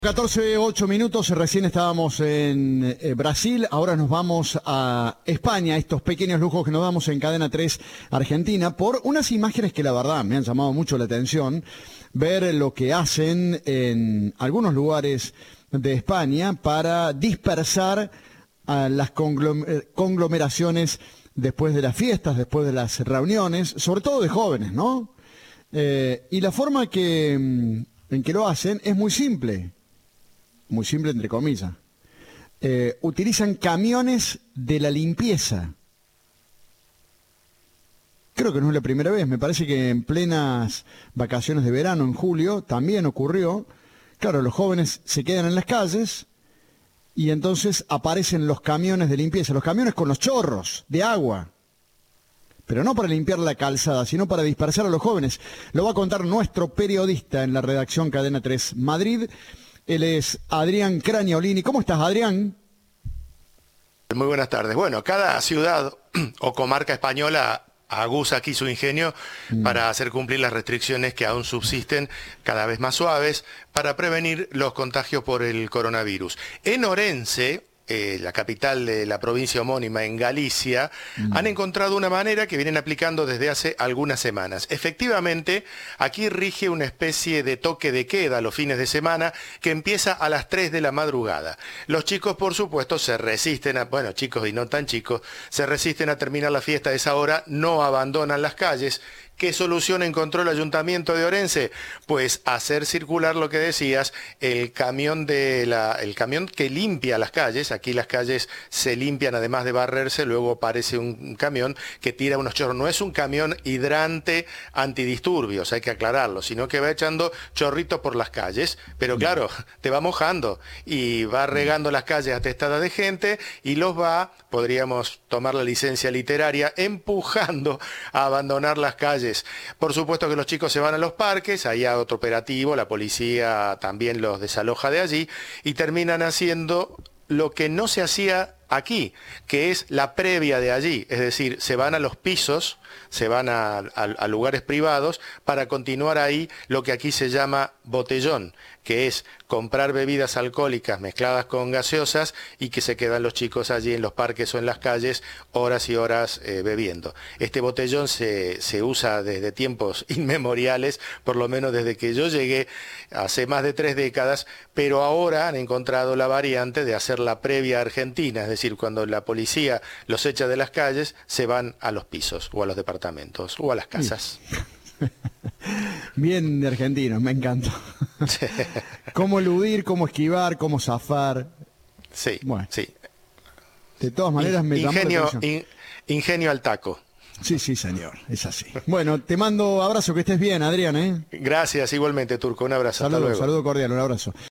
14:08, recién estábamos en Brasil, ahora nos vamos a España, estos pequeños lujos que nos damos en Cadena 3 Argentina, por unas imágenes que la verdad me han llamado mucho la atención, ver lo que hacen en algunos lugares de España para dispersar a las conglomeraciones después de las fiestas, después de las reuniones, sobre todo de jóvenes, ¿no? Y la forma en que lo hacen es muy simple entre comillas. Utilizan camiones de la limpieza. Creo que no es la primera vez, me parece que en plenas vacaciones de verano, en julio, también ocurrió. Claro, los jóvenes se quedan en las calles y entonces aparecen los camiones de limpieza, los camiones con los chorros de agua. Pero no para limpiar la calzada, sino para dispersar a los jóvenes. Lo va a contar nuestro periodista en la redacción Cadena 3 Madrid. Él es Adrián Craniolini. ¿Cómo estás, Adrián? Muy buenas tardes. Bueno, cada ciudad o comarca española aguza aquí su ingenio para hacer cumplir las restricciones que aún subsisten, cada vez más suaves, para prevenir los contagios por el coronavirus. En Orense, la capital de la provincia homónima en Galicia, han encontrado una manera que vienen aplicando desde hace algunas semanas. Efectivamente, aquí rige una especie de toque de queda los fines de semana que empieza a las 3 de la madrugada. Los chicos, por supuesto, se resisten bueno, chicos y no tan chicos, se resisten a terminar la fiesta a esa hora, no abandonan las calles. ¿Qué solución encontró el Ayuntamiento de Orense? Pues hacer circular lo que decías, el camión que limpia las calles. Aquí las calles se limpian además de barrerse, luego aparece un camión que tira unos chorros. No es un camión hidrante antidisturbios, hay que aclararlo, sino que va echando chorritos por las calles, pero claro, te va mojando y va regando las calles atestadas de gente y los va, podríamos tomar la licencia literaria, empujando a abandonar las calles. Por supuesto que los chicos se van a los parques, ahí hay otro operativo, la policía también los desaloja de allí y terminan haciendo lo que no se hacía aquí, que es la previa de allí, es decir, se van a los pisos, se van a lugares privados para continuar ahí lo que aquí se llama botellón, que es comprar bebidas alcohólicas mezcladas con gaseosas y que se quedan los chicos allí en los parques o en las calles horas y horas bebiendo. Este botellón se usa desde tiempos inmemoriales, por lo menos desde que yo llegué hace más de 3 décadas, pero ahora han encontrado la variante de hacer la previa argentina, es decir, cuando la policía los echa de las calles, se van a los pisos o a los departamentos o a las casas. Bien de argentinos, me encanta. Cómo eludir, cómo esquivar, cómo zafar. Sí, bueno, sí. De todas maneras me llamó la atención. Ingenio al taco. Sí, señor, es así. Bueno, te mando abrazo, que estés bien, Adrián, ¿eh? Gracias, igualmente, Turco, un abrazo. Hasta luego. Saludo cordial, un abrazo.